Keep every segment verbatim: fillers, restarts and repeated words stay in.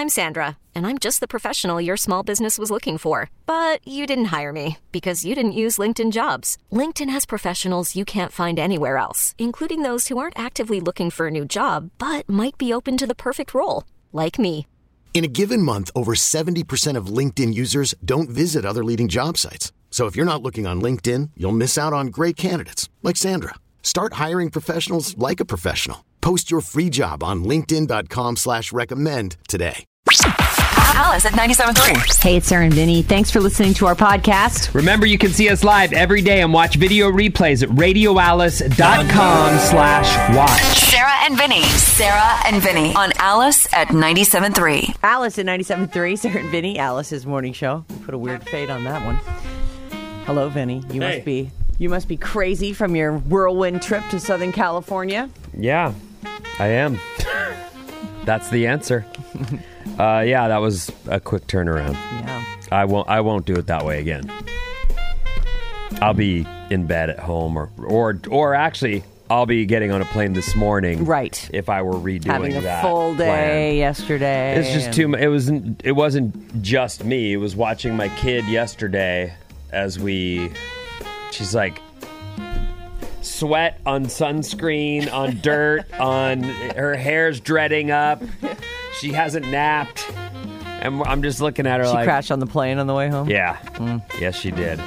I'm Sandra, and I'm just the professional your small business was looking for. But you didn't hire me because you didn't use LinkedIn Jobs. LinkedIn has professionals you can't find anywhere else, including those who aren't actively looking for a new job, but might be open to the perfect role, like me. In a given month, over seventy percent of LinkedIn users don't visit other leading job sites. So if you're not looking on LinkedIn, you'll miss out on great candidates like Sandra. Start hiring professionals like a professional. Post your free job on linkedin.com slash recommend today. Alice at ninety-seven point three. Hey, it's Sarah and Vinny. Thanks for listening to our podcast. Remember, you can see us live every day and watch video replays at radioalice.com slash watch. Sarah and Vinny. Sarah and Vinny on Alice at ninety-seven point three. Alice at ninety-seven point three. Sarah and Vinny, Alice's morning show. We put a weird fade on that one. Hello, Vinny. You Hey. must be you must be crazy from your whirlwind trip to Southern California. Yeah, I am. That's the answer. Uh, yeah, that was a quick turnaround. Yeah. I won't. I won't do it that way again. I'll be in bed at home, or or or actually, I'll be getting on a plane this morning. Right. If I were redoing Having a that full day plan. yesterday. It's just and- too much. It wasn't. It wasn't just me. It was watching my kid yesterday as we. She's like. Sweat on sunscreen, on dirt, on her hair's dreading up. She hasn't napped. And I'm just looking at her She like... crashed on the plane on the way home? Yeah. Mm. Yes, she did.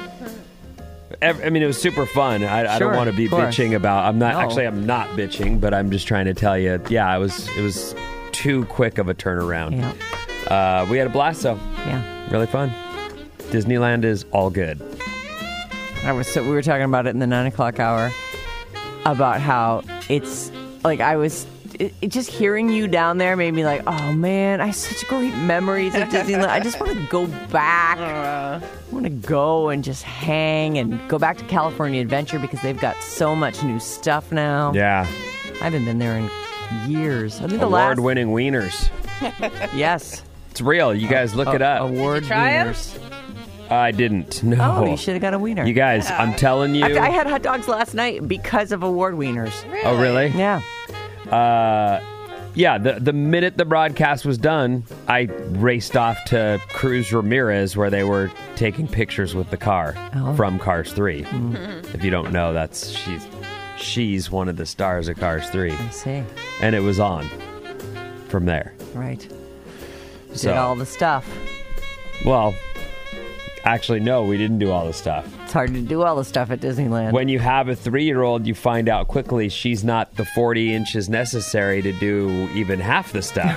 Ev- I mean, it was super fun. I, I Sure, don't want to be of course. bitching about... I'm not... No. Actually, I'm not bitching, but I'm just trying to tell you, yeah, it was, it was too quick of a turnaround. Yeah. Uh, we had a blast, though. Yeah. Really fun. Disneyland is all good. I was so we were talking about it in the nine o'clock hour about how it's like I was it, it just hearing you down there made me like, oh man, I have such great memories of Disneyland. I just want to go back. I want to go and just hang and go back to California Adventure because they've got so much new stuff now. Yeah. I haven't been there in years. I think the last Award-winning wieners. yes, It's real. You guys look it up. award try 'em? wieners. I didn't. No. Oh, you should have got a wiener. You guys, I'm telling you. I, I had hot dogs last night because of award wieners. Oh, really? Yeah. Uh, yeah. The the minute the broadcast was done, I raced off to Cruz Ramirez, where they were taking pictures with the car Oh. from Cars three. If you don't know, that's she's she's one of the stars of Cars three, I see. and it was on from there. Right. So, Did all the stuff. well, actually, no, we didn't do all the stuff. It's hard to do all the stuff at Disneyland. When you have a three-year-old, you find out quickly she's not the forty inches necessary to do even half the stuff.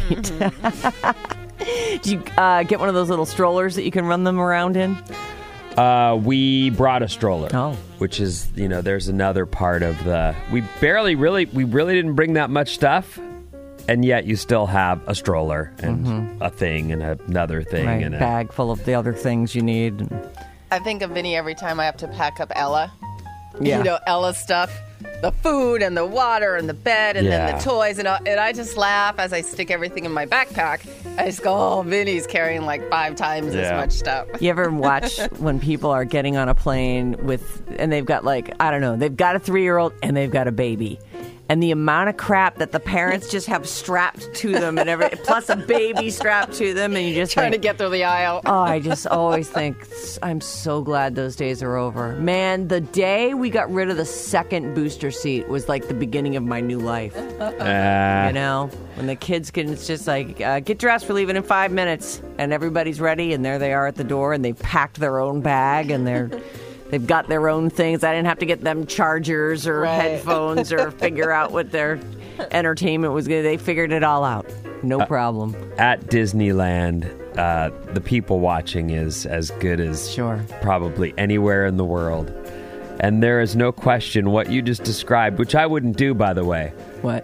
Right. Did you uh, get one of those little strollers that you can run them around in? Uh, we brought a stroller. Oh. Which is, you know, there's another part of the... We barely really... We really didn't bring that much stuff. And yet you still have a stroller and Mm-hmm. a thing and another thing. Right. and a, Bag full of the other things you need. I think of Vinny every time I have to pack up Ella. Yeah. You know, Ella's stuff. The food and the water and the bed and then Yeah. the toys. And, all, and I just laugh as I stick everything in my backpack. I just go, oh, Vinny's carrying like five times Yeah. as much stuff. You ever watch when people are getting on a plane with, and they've got like, I don't know, they've got a three-year-old and they've got a baby. And the amount of crap that the parents just have strapped to them and every, plus a baby strapped to them, and you just Trying think, to get through the aisle. oh, I just always think, I'm so glad those days are over. Man, the day we got rid of the second booster seat was like the beginning of my new life. Uh, You know, when the kids can, it's just like, uh, get dressed, we're leaving in five minutes. And everybody's ready, and there they are at the door, and they've packed their own bag, and they're... They've got their own things. I didn't have to get them chargers or Right. headphones or figure out what their entertainment was going to. They figured it all out. No problem. at Disneyland, uh, the people watching is as good as Sure. probably anywhere in the world. And there is no question what you just described, which I wouldn't do, by the way. What?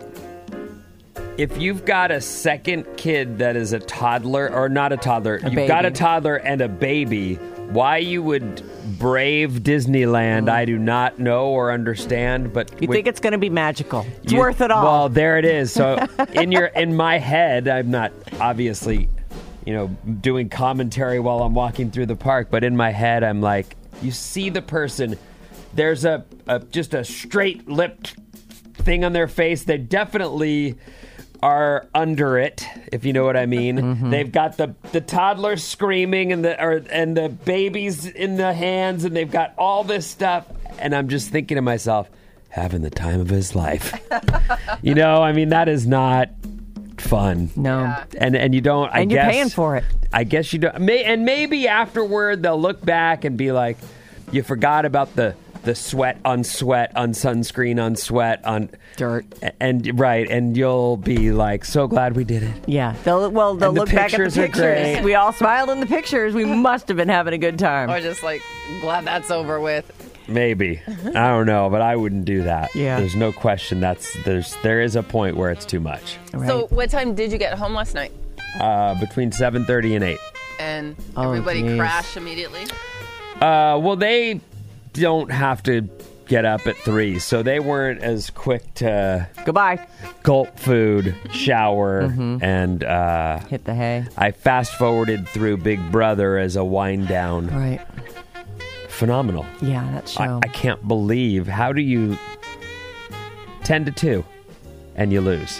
If you've got a second kid that is a toddler, or not a toddler, A you've got a baby. toddler and a baby, why you would brave Disneyland, I do not know or understand. But You with- think it's going to be magical. It's you- worth it all. Well, there it is. So in your in my head, I'm not obviously, you know, doing commentary while I'm walking through the park, but in my head, I'm like, you see the person. There's a, a just a straight lipped thing on their face. They definitely are under it, if you know what I mean. Mm-hmm. They've got the the toddlers screaming and the or, and the babies in the hands, and they've got all this stuff. And I'm just thinking to myself, having the time of his life. You know, I mean, that is not fun. No. Yeah. And and you don't. I And you're guess, paying for it. I guess you don't. May, and maybe afterward they'll look back and be like, you forgot about the. The sweat on sweat on sunscreen on sweat on Dirt. and right, and you'll be like, so glad we did it. Yeah. They'll, well, they'll And the look back at the pictures are pictures. great. We all smiled in the pictures. We must have been having a good time. Or just like, glad that's over with. Maybe I don't know, but I wouldn't do that. Yeah. There's no question that's there's there is a point where it's too much. Right. So, what time did you get home last night? Uh, between seven thirty and eight. And Oh, everybody geez. crashed immediately? Uh, well, they don't have to get up at three, so they weren't as quick to Goodbye. gulp food, shower, Mm-hmm. and uh, Hit the hay. I fast forwarded through Big Brother as a wind down. Right. Phenomenal. Yeah, that I, show. I can't believe, how do you ten to two and you lose?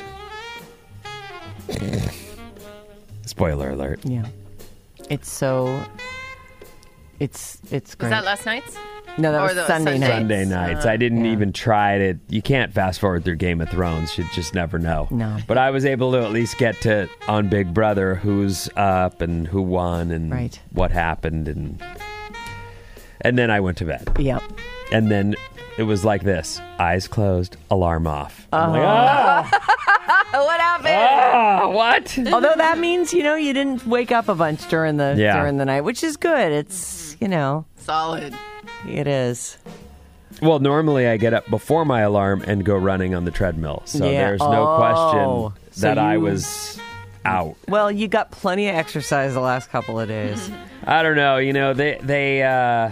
Spoiler alert. yeah. It's so. It's it's great. Was that last night's? no, that or was the Sunday Sunday? night. Sunday nights. I didn't yeah. even try to. You can't fast forward through Game of Thrones. You just never know. No. But I was able to at least get to on Big Brother who's up and who won and Right. what happened and and then I went to bed. Yep. And then it was like this: eyes closed, alarm off. I'm like, Uh-huh. ah, What happened? ah, what? Although that means you know you didn't wake up a bunch during the Yeah. during the night, which is good. It's you know Solid. it is. Well, normally I get up before my alarm and go running on the treadmill. So Yeah. there's no Oh. question So that I you- was out. Well, you got plenty of exercise the last couple of days. I don't know. You know, they they. Uh,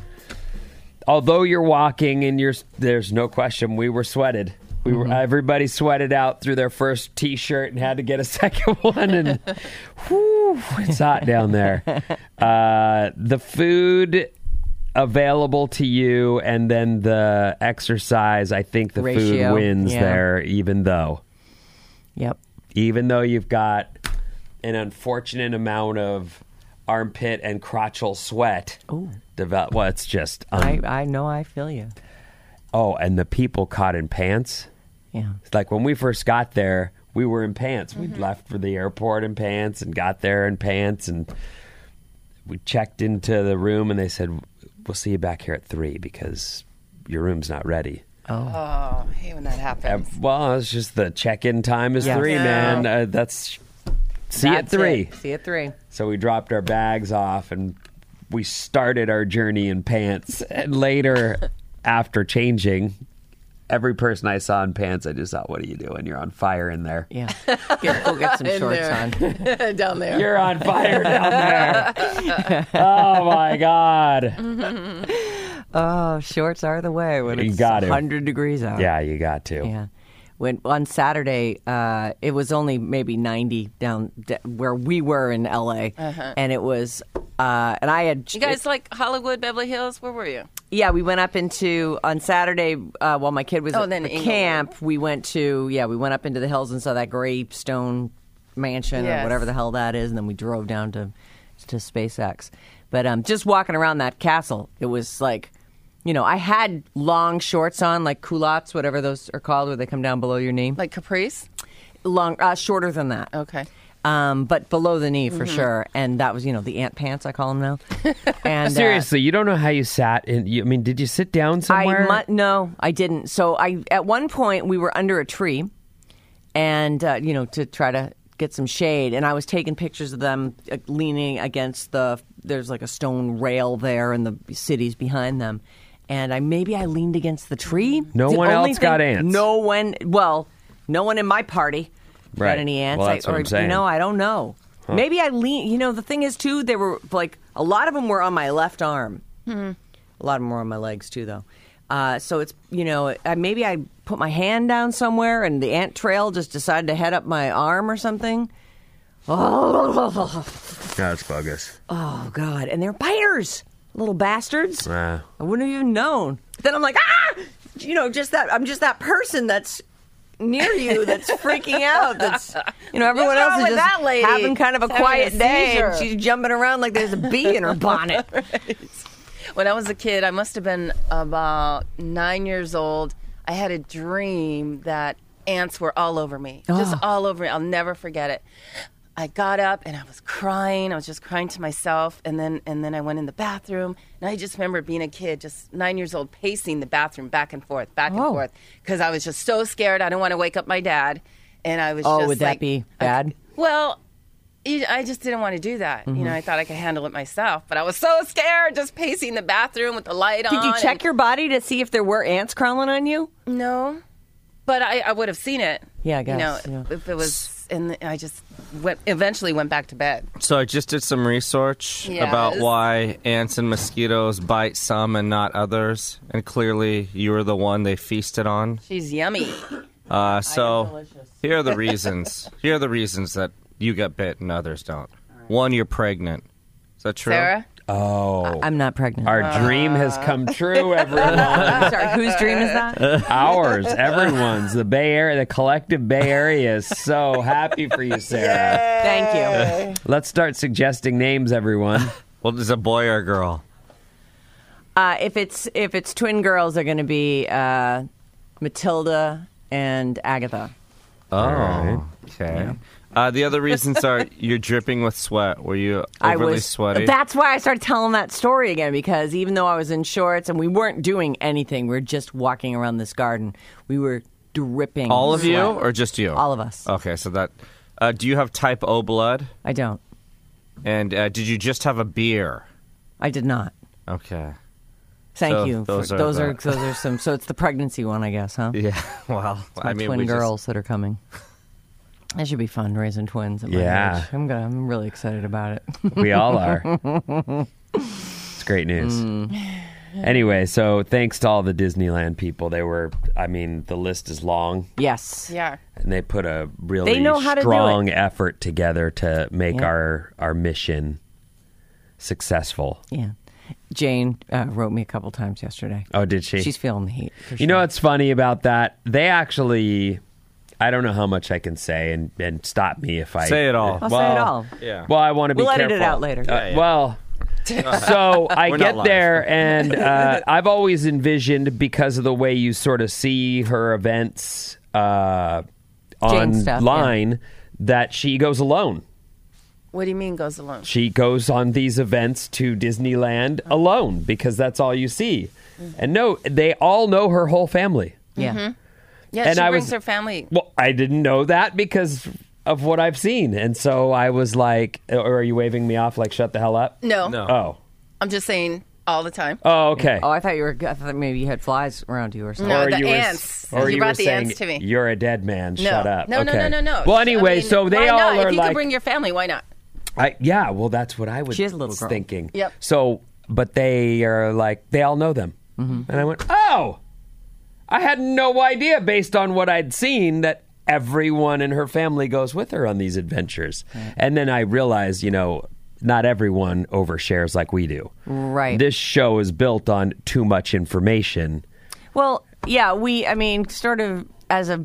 although you're walking and you're, there's no question we were sweated. We were everybody sweated out through their first T-shirt and had to get a second one. And whew, it's hot down there. Uh, the food available to you and then the exercise. I think the Ratio, food wins yeah. there, even though. Yep. Even though you've got an unfortunate amount of armpit and crotchal sweat. Ooh. Develop. Well, it's just. Um, I I know I feel you. oh, and the people caught in pants. Yeah. It's like when we first got there, we were in pants. We left for the airport in pants and got there in pants, and we checked into the room, and they said, "We'll see you back here at three because your room's not ready." Oh, I hate when that Uh, happens. well, it's just the check-in time is Yes. three, Yeah. man. Uh, that's see you at That's three. it. See you at three. So we dropped our bags off and we started our journey in pants. And later, after changing, every person I saw in pants, I just thought, what are you doing? You're on fire in there. Yeah. Get, go get some In shorts there. on. Down there. You're on fire down there. Oh, my God. Oh, shorts are the way when You it's got to. one hundred degrees out. Yeah, you got to. Yeah. When on Saturday, uh, it was only maybe ninety down d- where we were in L A, and it was, uh, and I had You guys like Hollywood, Beverly Hills? Where were you? yeah, we went up into on Saturday uh, while my kid was Oh, at then the Inglewood. camp. We went to yeah, we went up into the hills and saw that gray stone mansion or Yes. whatever the hell that is, and then we drove down to to SpaceX. But um, just walking around that castle, it was like. You know, I had long shorts on, like culottes, whatever those are called, where they come down below your knee. Like Caprice? Long, uh, shorter than that. Okay. Um, but below the knee for sure. And that was, you know, the ant pants, I call them now. And uh, Seriously, you don't know how you sat in. You, I mean, did you sit down somewhere? I mu- no, I didn't. So I at one point we were under a tree, and uh, you know, to try to get some shade. And I was taking pictures of them uh, leaning against the. There's like a stone rail there, and the cities behind them. And I maybe I leaned against the tree. No The one only else got ants. No one. Well, no one in my party Right. got any ants. Well, that's I, what or, I'm saying. You know, I don't know. Maybe I lean. You know, the thing is too. They were like a lot of them were on my left arm. A lot of them were on my legs too, though. Uh, so it's you know I, maybe I put my hand down somewhere and the ant trail just decided to head up my arm or something. Oh, That's bogus. oh God! And they're biters, little bastards. Uh, I wouldn't have even known. Then I'm like, ah, you know, just that I'm just that person that's near you that's freaking out. That's you know everyone What's else wrong is with just that lady? having kind of a She's having quiet a day, and seizure. she's jumping around like there's a bee in her bonnet. When I was a kid, I must have been about nine years old. I had a dream that ants were all over me, just all over me. I'll never forget it. I got up and I was crying. I was just crying to myself, and then and then I went in the bathroom. And I just remember being a kid, just nine years old, pacing the bathroom back and forth, back and Oh. forth, because I was just so scared. I didn't want to wake up my dad, and I was. Oh, just would that like, be I- bad? well. You- I just didn't want to do that. Mm-hmm. You know, I thought I could handle it myself, but I was so scared, just pacing the bathroom with the light on. Did you check and- your body to see if there were ants crawling on you? No, but I, I would have seen it. Yeah, I guess, You know, yeah. if it was, and I just went. Eventually, went back to bed. So I just did some research Yes. about why ants and mosquitoes bite some and not others, and clearly you were the one they feasted on. She's yummy. Uh, so here are the reasons. Here are the reasons that you get bit and others don't. One, you're pregnant. Is that true? Sarah, Oh, I'm not pregnant. our dream has come true, everyone. Sorry, whose dream is that? Ours, everyone's. The Bay Area, the collective Bay Area is so happy for you, Sarah. Thank you. Let's start suggesting names, everyone. Well, is a boy or a girl? Uh, if it's if it's twin girls, they're going to be uh, Matilda and Agatha. Oh, okay. Uh, the other reasons are you're dripping with sweat. Were you I overly was. sweaty? That's why I started telling that story again, because even though I was in shorts and we weren't doing anything, we were just walking around this garden, we were dripping. All of sweat. you or just you? All of us. Okay, so that. Uh, do you have type O blood? I don't. And uh, did you just have a beer? I did not. Okay. Thank So you. those for- are those the- are those are some. So it's the pregnancy one, I guess, huh? Yeah. Well, My I mean, twin we just- girls that are coming. That should be fun, raising twins. At my Yeah. age. I'm gonna. I'm really excited about it. We all are. It's great news. Mm. Anyway, so thanks to all the Disneyland people. They were, I mean, the list is long, Yes. yeah. and they put a really They know how to do strong it. effort together to make Yeah. our, our mission successful. Yeah. Jane uh, wrote me a couple times yesterday. Oh, did she? She's feeling the heat. For You know sure. what's funny about that? They actually, I don't know how much I can say, and, and stop me if I Say it all. I'll well, say it all. Yeah. Well, I want to be We'll edit careful. it out later. Uh, Yeah, yeah. Well, so I We're not get live. there, and uh, I've always envisioned, because of the way you sort of see her events uh, Jane stuff, online, that she goes alone. What do you mean goes alone? She goes on these events to Disneyland alone because that's all you see. And no, they all know her whole family. Yeah. Yeah, And she I brings was- her family. Well, I didn't know that because of what I've seen. And so I was like, or are you waving me off like shut the hell up? No, No. Oh. I'm just saying all the time. Oh, okay. Oh, I thought you were. I thought maybe you had flies around you or something. No, Or the you were- ants. or You you brought were the saying, ants to me. You're a dead man. No, Shut up. no, no, Okay. no, no, no. Well, I anyway, mean, so they why all not? are If you like, could bring your family, why not? I, yeah, well, that's what I was She is a little girl. thinking. Yep. So, but they are like, they all know them. Mm-hmm. And I went, oh, I had no idea based on what I'd seen that everyone in her family goes with her on these adventures. And then I realized, you know, not everyone overshares like we do. Right. This show is built on too much information. Well, yeah, we, I mean, sort of as a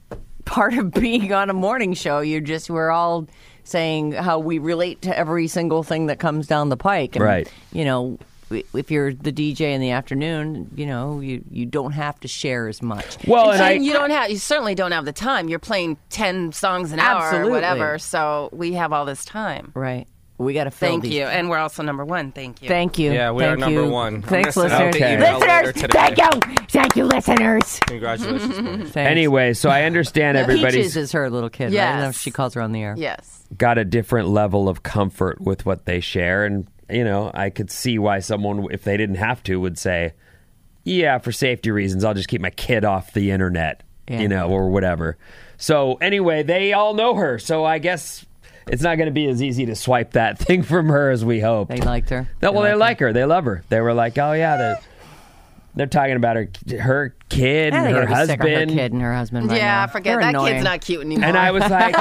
part of being on a morning show, you're just, we're all saying how we relate to every single thing that comes down the pike. And, Right. You know, if you're the D J in the afternoon, you know, you, you don't have to share as much. Well, and I, And you don't have, you certainly don't have the time. You're playing ten songs an hour Absolutely. or whatever. So we have all this time. Right. We got to fill Thank these. you. And we're also number one. Thank you. Thank you. Yeah, we are Thank number you. one. I'm Thanks, gonna send out listeners. the email later Listeners, today. thank you. Thank you, listeners. Congratulations, buddy. Thanks. anyway, so I understand Peaches everybody's is her little kid, right? Yes. I know she calls her on the air. Yes. got a different level of comfort with what they share. And, you know, I could see why someone, if they didn't have to, would say, yeah, for safety reasons, I'll just keep my kid off the internet, Yeah. you know, or whatever. So anyway, they all know her. So I guess it's not going to be as easy to swipe that thing from her as we hoped. They liked her. No, well, they liked like her. They love her. They were like, oh, yeah, they're, they're talking about her her kid I and think her I'd be sick of husband. her kid and her husband right yeah, now. forget They're that annoying. kid's not cute anymore. And I was like,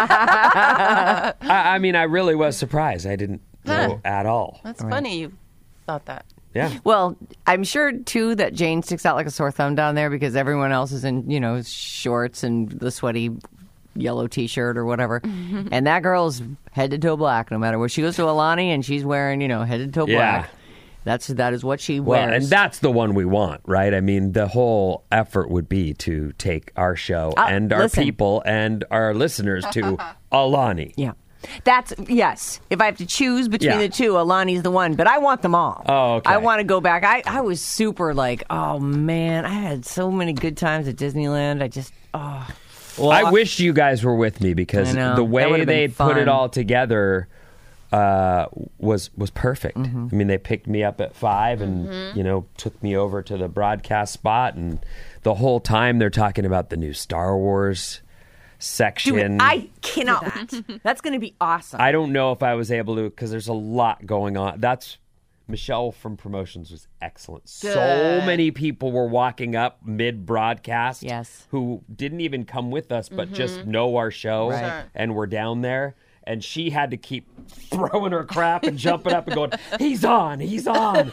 I, I mean, I really was surprised. I didn't know Huh. at all. That's funny you thought that. Yeah. Well, I'm sure too that Jane sticks out like a sore thumb down there because everyone else is in, you know, shorts and the sweaty yellow T-shirt or whatever, and that girl's head to toe black. No matter where she goes to Alani, and she's wearing, you know, head to toe black. Yeah. That's that is what she Well, wears. and that's the one we want, right? I mean, the whole effort would be to take our show Uh, and our listen. people and our listeners to Alani. yeah. That's yes. If I have to choose between Yeah. the two, Alani's the one. But I want them all. Oh, okay. I want to go back. I, I was super like, oh man, I had so many good times at Disneyland. I just oh. Well, I wish you guys were with me because I know. the That way would've been they put it fun. all together uh, was was perfect. Mm-hmm. I mean, they picked me up at five and you know took me over to the broadcast spot, and the whole time they're talking about the new Star Wars section. Dude, I cannot wait. That's going to be awesome. I don't know if I was able to because there's a lot going on. That's Michelle from promotions was excellent. So Good. many people were walking up mid broadcast. Yes. Who didn't even come with us, but just know our show Right. Sure. and were down there. And she had to keep throwing her crap and jumping up and going, "He's on, he's on."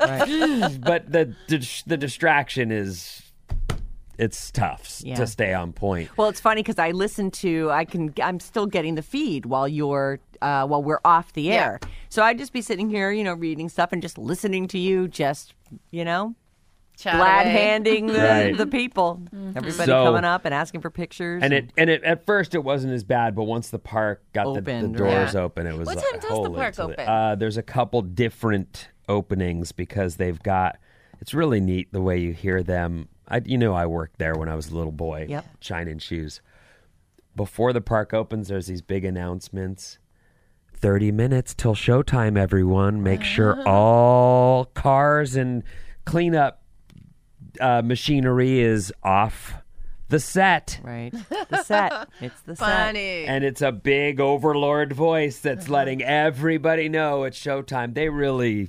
But the the distraction is. It's tough Yeah. to stay on point. Well, it's funny because I listen to. I can. I'm still getting the feed while you're. Uh, while we're off the air. So I'd just be sitting here, you know, reading stuff and just listening to you. Just, you know, Chat glad away. handing the, Right. the people, everybody So- coming up and asking for pictures. And it and it at first it wasn't as bad, but once the park got the, the Opened, doors right. open, it was What like, time does the holy park to open? Uh, there's a couple different openings because they've got. It's really neat the way you hear them. I you know I worked there when I was a little boy, Yep. shining shoes. Before the park opens, there's these big announcements. thirty minutes till showtime, everyone. Make sure all cars and cleanup uh, machinery is off the set. right, the set. It's the set. Funny. And it's a big overlord voice that's letting everybody know it's showtime. They really,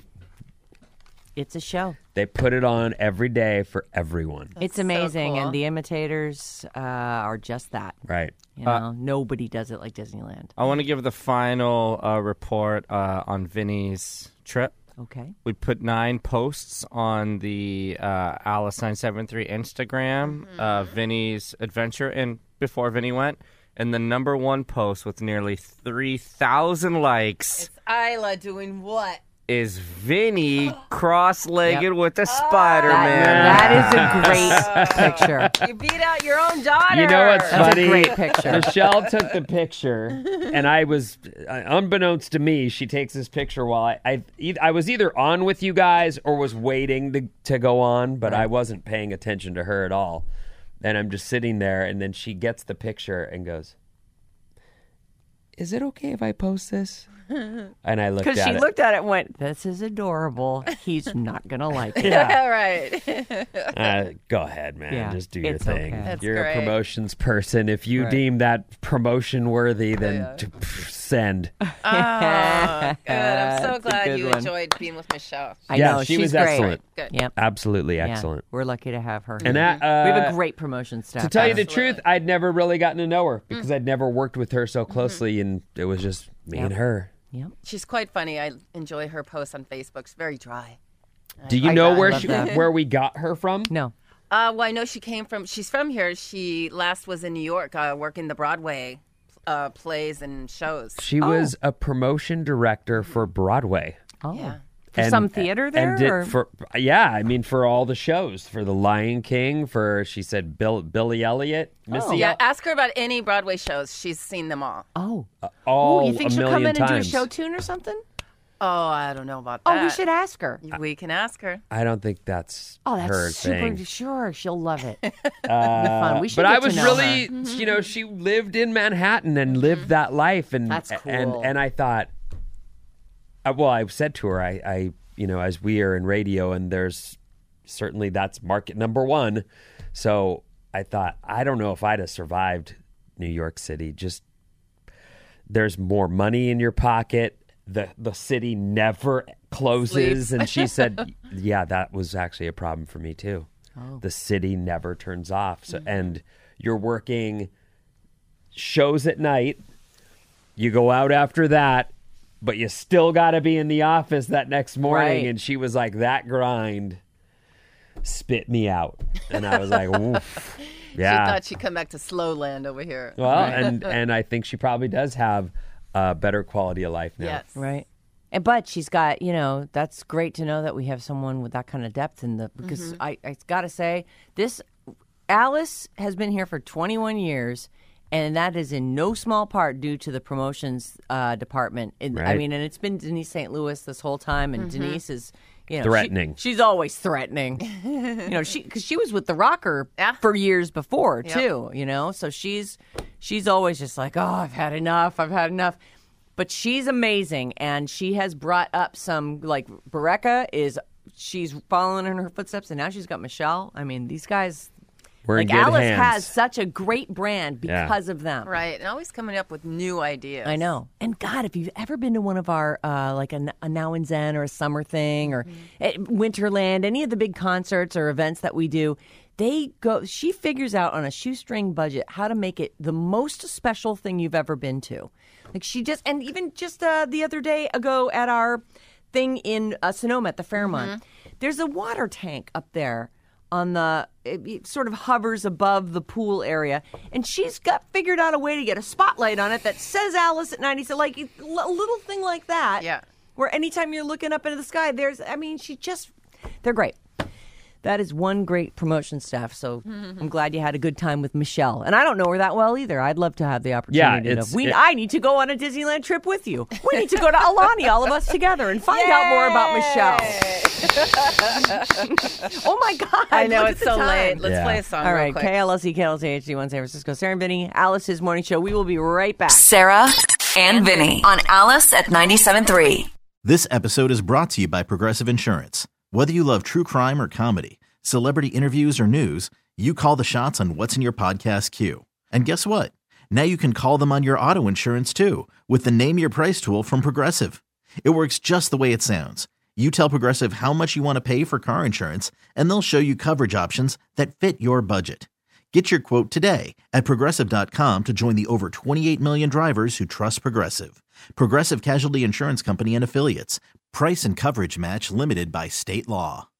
It's a show. they put it on every day for everyone. It's so amazing, cool. and the imitators uh, are just that. Right. You know, nobody does it like Disneyland. I want to give the final uh, report uh, on Vinny's trip. Okay. We put nine posts on the uh, Alice nine seven three Instagram, uh, Vinny's adventure, and before Vinny went, and the number one post with nearly three thousand likes It's Isla doing what? is Vinny cross-legged Yep. with a Spider-Man. That, that is a great picture. You beat out your own daughter. You know what's That's a funny? great picture. Michelle took the picture, and I was, uh, unbeknownst to me, she takes this picture while I, I, e- I was either on with you guys or was waiting to, to go on, but I wasn't paying attention to her at all. And I'm just sitting there, and then she gets the picture and goes, "Is it okay if I post this?" And I looked at Because she it. looked at it and went, this is adorable. He's not going to like it. Yeah. right. Uh, go ahead, man. Yeah, Just do your it's thing. okay. That's You're great. a promotions person. If you Right. deem that promotion worthy, then t- pff, send. Oh, good. I'm so That's a glad good you one. enjoyed being with Michelle. I Yeah, know. she she's was great. excellent. Good. Yep. Absolutely Yeah. excellent. We're lucky to have her. And that, uh, we have a great promotion staff. To tell you the Absolutely. truth, I'd never really gotten to know her because I'd never worked with her so closely, and it was just me Yep. and her. Yep. She's quite funny. I enjoy her posts on Facebook. It's very dry. Do you I- know I where love she, that. where we got her from? No. Uh, well, I know she came from. She's from here. She last was in New York, uh, working the Broadway uh, plays and shows. She was a promotion director for Broadway. Oh. Yeah. For And- some theater there? and did or? for yeah, I mean for all the shows, for the Lion King, for she said Bill, Billy Elliot, Missy, Oh. Yeah, ask her about any Broadway shows. She's seen them all. oh. all oh, you think a she'll million come in times. and do a show tune or something? Oh, I don't know about Oh, that. we should ask her. We can ask her. I don't think that's Oh, that's her super. thing. Sure, she'll love it. It'll be fun. We should But get I to was know really, her. you know, she lived in Manhattan and lived that life, and That's and cool. and I thought, uh, well, I said to her, I, I, you know, as we are in radio, and there's certainly that's market number one, so I thought, I don't know if I'd have survived New York City. Just there's more money in your pocket. The the city never closes, and she said, yeah, that was actually a problem for me too. Oh. The city never turns off. So and you're working shows at night. You go out after that, but you still got to be in the office that next morning. Right. And she was like, that grind spit me out. And I was like, oof. Yeah. She thought she'd come back to slow land over here. Well, and, and I think she probably does have a better quality of life now. Yes. Right. And but she's got, you know, that's great to know that we have someone with that kind of depth in the, because Mm-hmm. I, I got to say, this, Alice has been here for twenty-one years, and that is in no small part due to the promotions uh, department. And, I Right. mean, and it's been Denise Saint Louis this whole time, and Mm-hmm. Denise is, you know, Threatening. She, she's always threatening. you know, she because she was with the Rocker Yeah. for years before Yep. too. You know, so she's she's always just like, oh, I've had enough. I've had enough. But she's amazing, and she has brought up some, like, Bereka is, she's following in her footsteps, and now she's got Michelle. I mean, these guys, We're like, in good Alice hands. has such a great brand Yeah. because of them. Right. And always coming up with new ideas. I know. And God, if you've ever been to one of our, uh, like a, a Now and Zen or a summer thing or at Winterland, any of the big concerts or events that we do, they go, she figures out on a shoestring budget how to make it the most special thing you've ever been to. Like she just, and even just uh, the other day ago at our thing in uh, Sonoma at the Fairmont, there's a water tank up there on the, it, it sort of hovers above the pool area, and she's got figured out a way to get a spotlight on it that says Alice at ninety. So like a little thing like that, Yeah. where anytime you're looking up into the sky, there's, I mean, she just, they're great. That is one great promotion staff. So I'm glad you had a good time with Michelle. And I don't know her that well either. I'd love to have the opportunity. it's- to, we, it- I need to go on a Disneyland trip with you. We need to go to Alani, all of us together, and find out more about Michelle. Oh my God! I know, look it's at the so time. late. Let's Yeah. play a song All real right, quick. K L S E, K L S A H D one San Francisco. Sarah and Vinny, Alice's morning show. We will be right back. Sarah and Vinny on Alice at ninety-seven point three. This episode is brought to you by Progressive Insurance. Whether you love true crime or comedy, celebrity interviews or news, you call the shots on what's in your podcast queue. And guess what? Now you can call them on your auto insurance too with the Name Your Price tool from Progressive. It works just the way it sounds. You tell Progressive how much you want to pay for car insurance, and they'll show you coverage options that fit your budget. Get your quote today at Progressive dot com to join the over twenty-eight million drivers who trust Progressive. Progressive Casualty Insurance Company and Affiliates. Price and coverage match limited by state law.